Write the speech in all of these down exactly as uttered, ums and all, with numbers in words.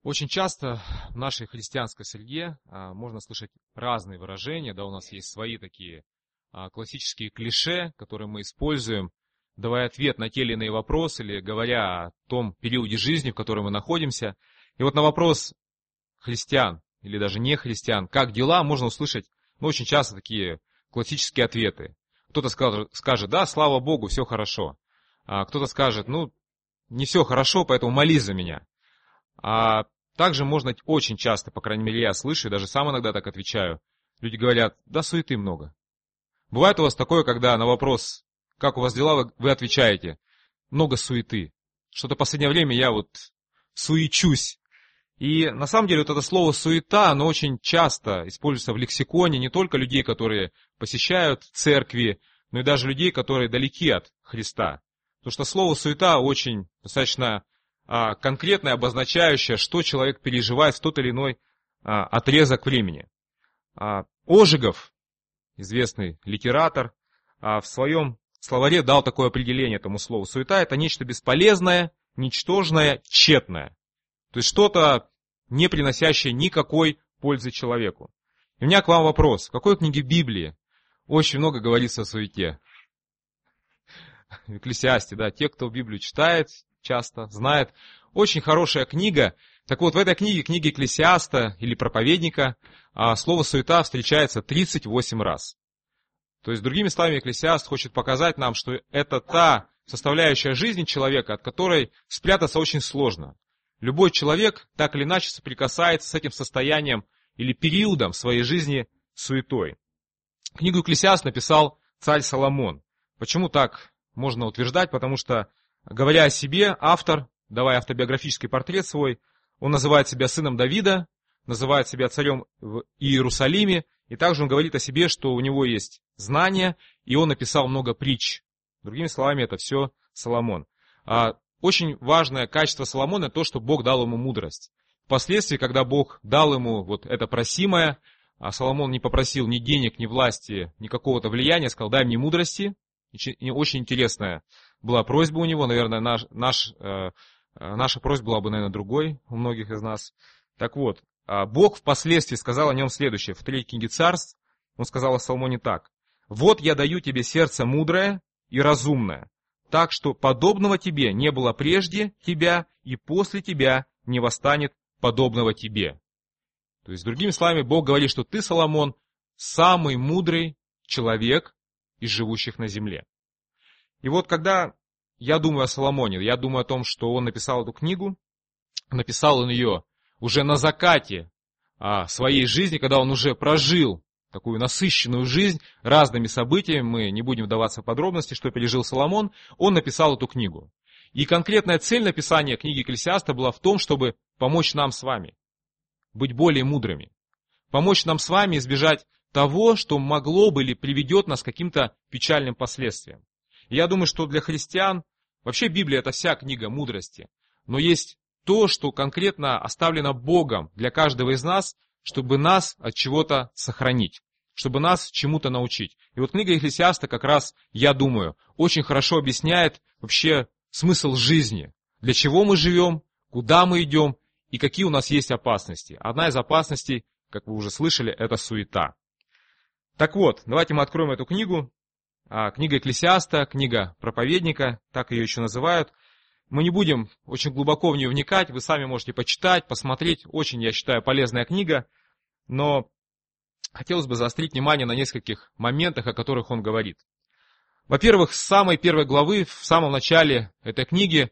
Очень часто в нашей христианской среде а, можно слышать разные выражения, да, у нас есть свои такие а, классические клише, которые мы используем, давая ответ на те или иные вопросы или говоря о том периоде жизни, в котором мы находимся. И вот на вопрос христиан или даже не христиан, как дела, можно услышать ну, очень часто такие классические ответы. Кто-то скажет, скажет, да, слава Богу, все хорошо. А кто-то скажет, ну, не все хорошо, поэтому молись за меня. А также можно очень часто, по крайней мере, я слышу, и даже сам иногда так отвечаю, люди говорят, да суеты много. Бывает у вас такое, когда на вопрос, как у вас дела, вы, вы отвечаете, много суеты. Что-то в последнее время я вот суечусь. И на самом деле вот это слово суета, оно очень часто используется в лексиконе не только людей, которые посещают церкви, но и даже людей, которые далеки от Христа. Потому что слово суета очень достаточно а, конкретное, обозначающее, что человек переживает в тот или иной а, отрезок времени. А, Ожегов, известный литератор, а, в своем словаре дал такое определение этому слову. Суета — это нечто бесполезное, ничтожное, тщетное. То есть что-то, не приносящее никакой пользы человеку. И у меня к вам вопрос. В какой книге Библии очень много говорится о суете? В Экклесиасте, да, те, кто Библию читает часто, знает. Очень хорошая книга. Так вот, в этой книге, книге Экклесиаста или проповедника, слово суета встречается тридцать восемь раз. То есть, другими словами, Экклесиаст хочет показать нам, что это та составляющая жизни человека, от которой спрятаться очень сложно. Любой человек так или иначе соприкасается с этим состоянием или периодом своей жизни суетой. Книгу Экклесиаст написал царь Соломон. Почему так можно утверждать? Потому что, говоря о себе, автор, давая автобиографический портрет свой, он называет себя сыном Давида, называет себя царем в Иерусалиме, и также он говорит о себе, что у него есть знания, и он написал много притч. Другими словами, это все Соломон. Очень важное качество Соломона — то, что Бог дал ему мудрость. Впоследствии, когда Бог дал ему вот это просимое, а Соломон не попросил ни денег, ни власти, ни какого-то влияния, сказал, дай мне мудрости. И очень интересная была просьба у него, наверное, наш, наш, э, наша просьба была бы, наверное, другой у многих из нас. Так вот, Бог впоследствии сказал о нем следующее. В третьей книге Царств он сказал о Соломоне так. «Вот я даю тебе сердце мудрое и разумное, так что подобного тебе не было прежде тебя, и после тебя не восстанет подобного тебе». То есть, другими словами, Бог говорит, что ты, Соломон, самый мудрый человек из живущих на земле. И вот когда я думаю о Соломоне, я думаю о том, что он написал эту книгу, написал он ее уже на закате своей жизни, когда он уже прожил такую насыщенную жизнь разными событиями, мы не будем вдаваться в подробности, что пережил Соломон, он написал эту книгу. И конкретная цель написания книги Экклесиаста была в том, чтобы помочь нам с вами быть более мудрыми, помочь нам с вами избежать того, что могло бы или приведет нас к каким-то печальным последствиям. И я думаю, что для христиан вообще Библия — это вся книга мудрости, но есть то, что конкретно оставлено Богом для каждого из нас, чтобы нас от чего-то сохранить, чтобы нас чему-то научить. И вот книга Экклесиаста как раз, я думаю, очень хорошо объясняет вообще смысл жизни, для чего мы живем, куда мы идем и какие у нас есть опасности. Одна из опасностей, как вы уже слышали, это суета. Так вот, давайте мы откроем эту книгу. Книга Экклесиаста, книга проповедника, так ее еще называют. Мы не будем очень глубоко в нее вникать, вы сами можете почитать, посмотреть. Очень, я считаю, полезная книга. Но хотелось бы заострить внимание на нескольких моментах, о которых он говорит. Во-первых, с самой первой главы, в самом начале этой книги,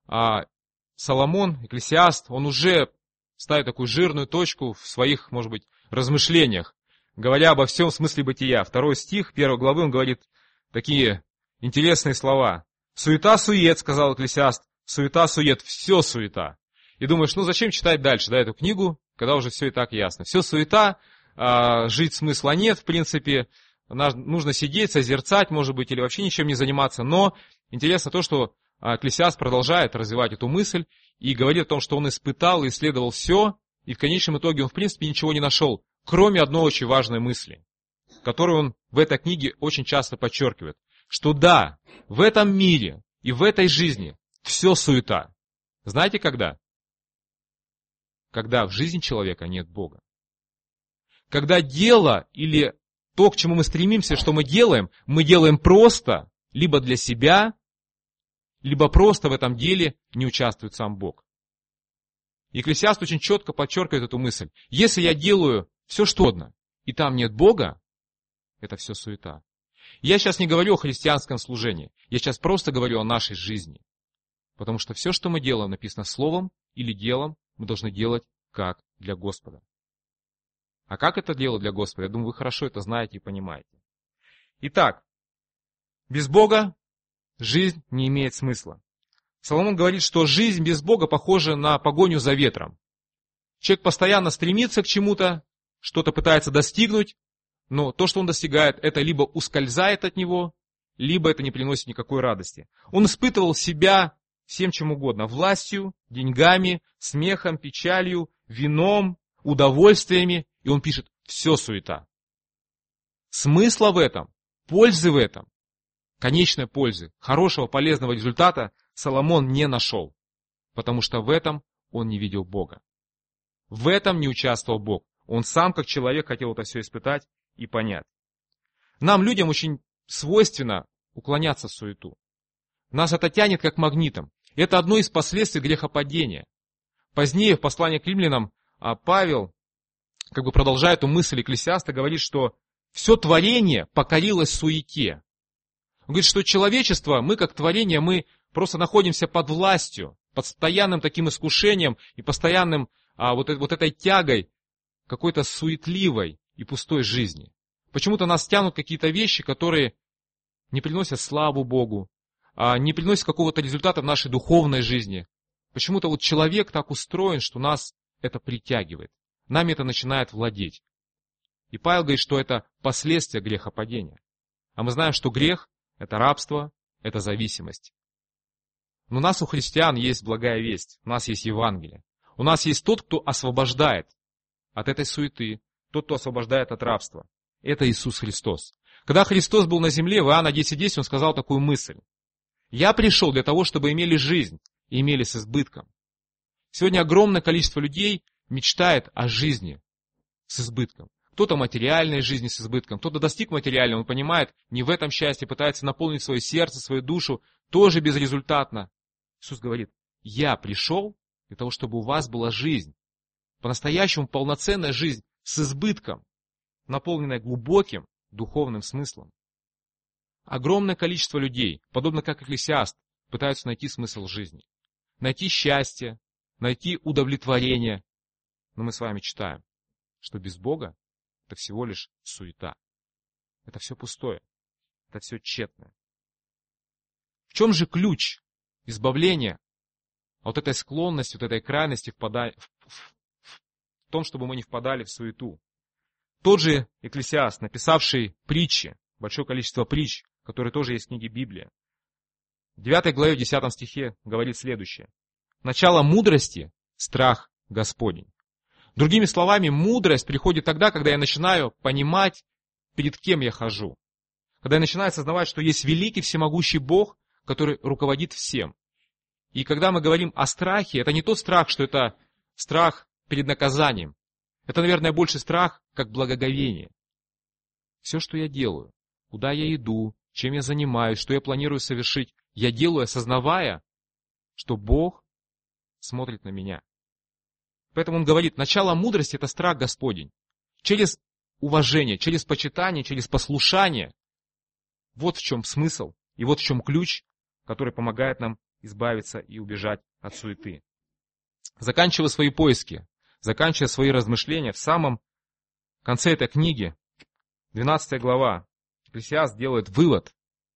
Соломон, Экклесиаст, он уже ставит такую жирную точку в своих, может быть, размышлениях, говоря обо всем смысле бытия. Второй стих первой главы, он говорит такие интересные слова. «Суета-сует», сказал Экклесиаст, «суета-сует, все суета». И думаешь, ну зачем читать дальше, да, эту книгу, когда уже все и так ясно. Все суета, а, жить смысла нет, в принципе, нужно сидеть, созерцать, может быть, или вообще ничем не заниматься. Но интересно то, что Экклесиаст продолжает развивать эту мысль и говорит о том, что он испытал и исследовал все, и в конечном итоге он, в принципе, ничего не нашел, кроме одной очень важной мысли, которую он в этой книге очень часто подчеркивает, что да, в этом мире и в этой жизни все суета. Знаете когда? когда в жизни человека нет Бога. Когда дело или то, к чему мы стремимся, что мы делаем, мы делаем просто, либо для себя, либо просто в этом деле не участвует сам Бог. Екклесиаст очень четко подчеркивает эту мысль. Если я делаю все что угодно, и там нет Бога, это все суета. Я сейчас не говорю о христианском служении, я сейчас просто говорю о нашей жизни. Потому что все, что мы делаем, написано словом или делом, мы должны делать как для Господа. А как это делать для Господа? Я думаю, вы хорошо это знаете и понимаете. Итак, без Бога жизнь не имеет смысла. Соломон говорит, что жизнь без Бога похожа на погоню за ветром. Человек постоянно стремится к чему-то, что-то пытается достигнуть, но то, что он достигает, это либо ускользает от него, либо это не приносит никакой радости. Он испытывал себя всем чем угодно. Властью, деньгами, смехом, печалью, вином, удовольствиями. И он пишет, все суета. Смысла в этом, пользы в этом, конечной пользы, хорошего, полезного результата Соломон не нашел. Потому что в этом он не видел Бога. В этом не участвовал Бог. Он сам, как человек, хотел это все испытать и понять. Нам, людям, очень свойственно уклоняться в суету. Нас это тянет как магнитом. Это одно из последствий грехопадения. Позднее в послании к римлянам Павел, как бы продолжая эту мысль Екклесиаста, говорит, что все творение покорилось суете. Он говорит, что человечество, мы как творение, мы просто находимся под властью, под постоянным таким искушением и постоянным а, вот, вот этой тягой какой-то суетливой и пустой жизни. Почему-то нас тянут какие-то вещи, которые не приносят славу Богу, а не приносят какого-то результата в нашей духовной жизни. Почему-то вот человек так устроен, что нас это притягивает. Нами это начинает владеть. И Павел говорит, что это последствия грехопадения. А мы знаем, что грех – это рабство, это зависимость. Но у нас, у христиан, есть благая весть, у нас есть Евангелие. У нас есть тот, кто освобождает от этой суеты, тот, кто освобождает от рабства. Это Иисус Христос. Когда Христос был на земле, в Иоанна десять десять, Он сказал такую мысль. «Я пришел для того, чтобы имели жизнь и имели с избытком». Сегодня огромное количество людей мечтает о жизни с избытком. Кто-то о материальной жизни с избытком, кто-то достиг материального, он понимает, не в этом счастье, пытается наполнить свое сердце, свою душу, тоже безрезультатно. Иисус говорит, я пришел для того, чтобы у вас была жизнь, по-настоящему полноценная жизнь с избытком, наполненная глубоким духовным смыслом. Огромное количество людей, подобно как Екклесиаст, пытаются найти смысл жизни, найти счастье, найти удовлетворение. Но мы с вами читаем, что без Бога это всего лишь суета. Это все пустое. Это все тщетное. В чем же ключ избавления от этой склонности, от этой крайности впадать, в, в, в том, чтобы мы не впадали в суету? Тот же Екклесиаст, написавший притчи, большое количество притч, которые тоже есть в книге Библия, в девятой главе, в десятом стихе говорит следующее. Начало мудрости – страх Господень. Другими словами, мудрость приходит тогда, когда я начинаю понимать, перед кем я хожу. Когда я начинаю осознавать, что есть великий всемогущий Бог, который руководит всем. И когда мы говорим о страхе, это не тот страх, что это страх перед наказанием. Это, наверное, больше страх, как благоговение. Все, что я делаю, куда я иду, чем я занимаюсь, что я планирую совершить, я делаю, осознавая, что Бог смотрит на меня. Поэтому он говорит, начало мудрости – это страх Господень. Через уважение, через почитание, через послушание. Вот в чем смысл и вот в чем ключ, который помогает нам избавиться и убежать от суеты. Заканчивая свои поиски, заканчивая свои размышления, в самом конце этой книги, двенадцатая глава, Екклесиаст делает вывод.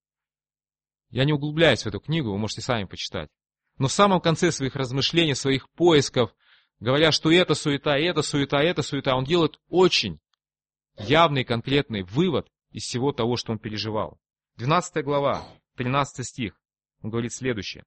Я не углубляюсь в эту книгу, вы можете сами почитать. Но в самом конце своих размышлений, своих поисков, говоря, что это суета, это суета, это суета, он делает очень явный, конкретный вывод из всего того, что он переживал. двенадцатая глава, тринадцатый стих, он говорит следующее.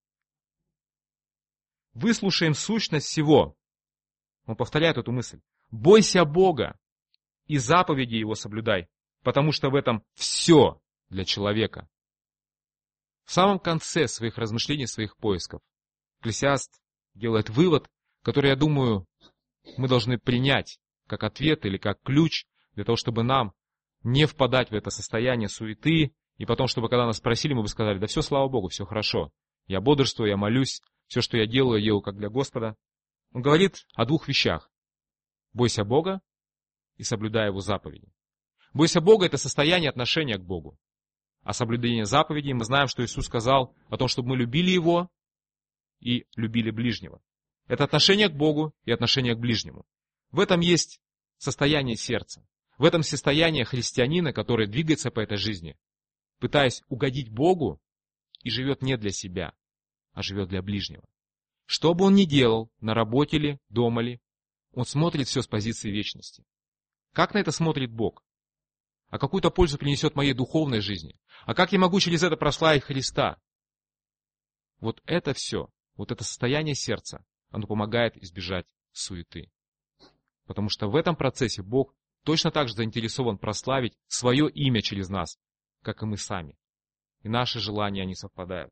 «Выслушаем сущность всего». Он повторяет эту мысль. «Бойся Бога и заповеди Его соблюдай, потому что в этом все для человека». В самом конце своих размышлений, своих поисков, Екклесиаст делает вывод, который, я думаю, мы должны принять как ответ или как ключ для того, чтобы нам не впадать в это состояние суеты, и потом, чтобы когда нас спросили, мы бы сказали: да все, слава Богу, все хорошо. Я бодрствую, я молюсь, все, что я делаю, я делаю как для Господа. Он говорит о двух вещах. Бойся Бога и соблюдай Его заповеди. Бойся Бога — это состояние отношения к Богу. А соблюдение заповедей, мы знаем, что Иисус сказал о том, чтобы мы любили Его и любили ближнего. Это отношение к Богу и отношение к ближнему. В этом есть состояние сердца. В этом состояние христианина, который двигается по этой жизни, пытаясь угодить Богу и живет не для себя, а живет для ближнего. Что бы он ни делал, на работе ли, дома ли, он смотрит все с позиции вечности. Как на это смотрит Бог? А какую-то пользу принесет моей духовной жизни? А как я могу через это прославить Христа? Вот это все, вот это состояние сердца, оно помогает избежать суеты. Потому что в этом процессе Бог точно так же заинтересован прославить свое имя через нас, как и мы сами. И наши желания, они совпадают.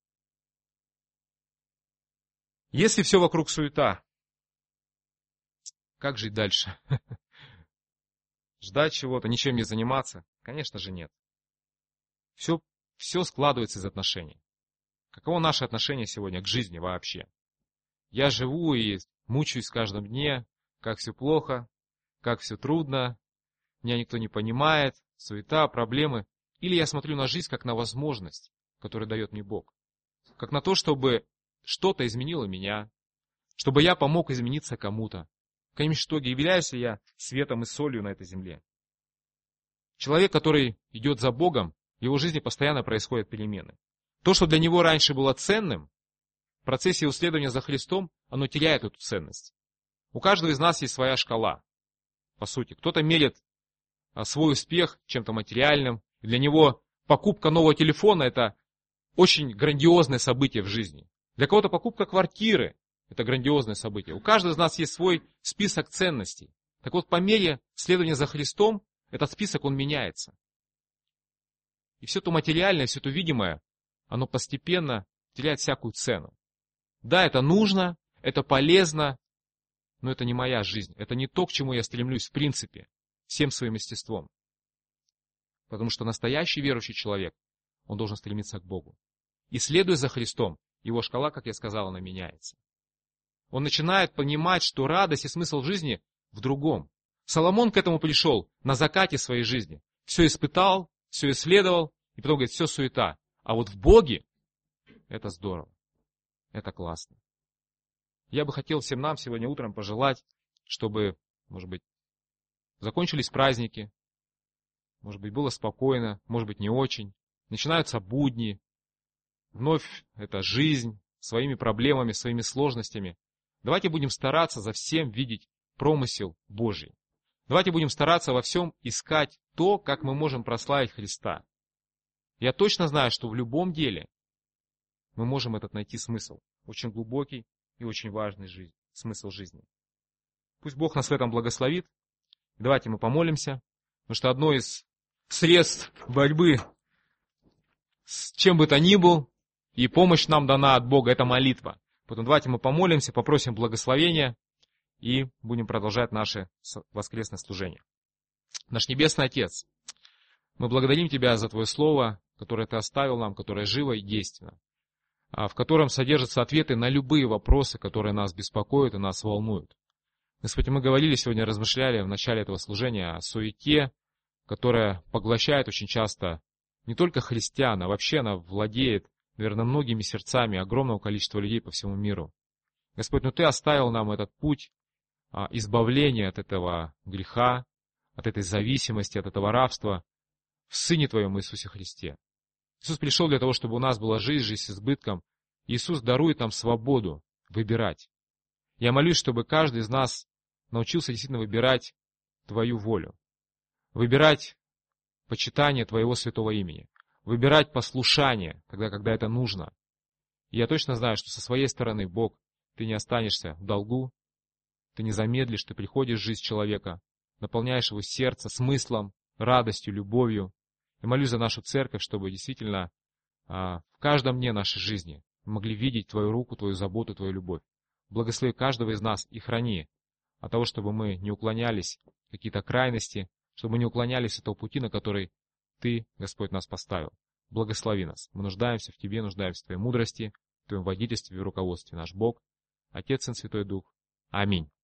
Если все вокруг суета, как жить дальше? Ждать чего-то, ничем не заниматься? Конечно же нет. Все, все складывается из отношений. Каково наше отношение сегодня к жизни вообще? Я живу и мучаюсь в каждом дне, как все плохо, как все трудно, меня никто не понимает, суета, проблемы. Или я смотрю на жизнь как на возможность, которую дает мне Бог. Как на то, чтобы что-то изменило меня, чтобы я помог измениться кому-то. В конечном итоге являюсь ли я светом и солью на этой земле? Человек, который идет за Богом, в его жизни постоянно происходят перемены. То, что для него раньше было ценным, в процессе исследования за Христом, оно теряет эту ценность. У каждого из нас есть своя шкала. По сути, кто-то мерит свой успех чем-то материальным. Для него покупка нового телефона — это очень грандиозное событие в жизни. Для кого-то покупка квартиры — это грандиозное событие. У каждого из нас есть свой список ценностей. Так вот, по мере следования за Христом, этот список, он меняется. И все то материальное, все то видимое, оно постепенно теряет всякую цену. Да, это нужно, это полезно, но это не моя жизнь. Это не то, к чему я стремлюсь в принципе, всем своим естеством. Потому что настоящий верующий человек, он должен стремиться к Богу. И следуя за Христом, его шкала, как я сказал, она меняется. Он начинает понимать, что радость и смысл жизни в другом. Соломон к этому пришел на закате своей жизни. Все испытал, все исследовал, и потом говорит: все суета. А вот в Боге это здорово, это классно. Я бы хотел всем нам сегодня утром пожелать, чтобы, может быть, закончились праздники, может быть, было спокойно, может быть, не очень. Начинаются будни, вновь это жизнь, своими проблемами, своими сложностями. Давайте будем стараться за всем видеть промысел Божий. Давайте будем стараться во всем искать то, как мы можем прославить Христа. Я точно знаю, что в любом деле мы можем этот найти смысл, очень глубокий и очень важный жизнь, смысл жизни. Пусть Бог нас в этом благословит. Давайте мы помолимся, потому что одно из средств борьбы с чем бы то ни был, и помощь нам дана от Бога, это молитва. Поэтому давайте мы помолимся, попросим благословения и будем продолжать наше воскресное служение. Наш Небесный Отец, мы благодарим Тебя за Твое Слово, которое Ты оставил нам, которое живо и действенно, в котором содержатся ответы на любые вопросы, которые нас беспокоят и нас волнуют. Господи, мы говорили сегодня, размышляли в начале этого служения о суете, которая поглощает очень часто не только христиан, а вообще она владеет, наверное, многими сердцами огромного количества людей по всему миру. Господь, ну Ты оставил нам этот путь избавления от этого греха, от этой зависимости, от этого рабства в Сыне Твоем Иисусе Христе. Иисус пришел для того, чтобы у нас была жизнь, жизнь с избытком. Иисус дарует нам свободу выбирать. Я молюсь, чтобы каждый из нас научился действительно выбирать Твою волю, выбирать почитание Твоего святого имени, выбирать послушание, тогда, когда это нужно. И я точно знаю, что со своей стороны, Бог, Ты не останешься в долгу, Ты не замедлишь, Ты приходишь в жизнь человека, наполняешь его сердце смыслом, радостью, любовью. Я молюсь за нашу церковь, чтобы действительно а, в каждом дне нашей жизни мы могли видеть Твою руку, Твою заботу, Твою любовь. Благослови каждого из нас и храни от того, чтобы мы не уклонялись в какие-то крайности, чтобы мы не уклонялись от того пути, на который Ты, Господь, нас поставил. Благослови нас. Мы нуждаемся в Тебе, нуждаемся в Твоей мудрости, в Твоем водительстве и руководстве. Наш Бог, Отец, Сын, Святой Дух. Аминь.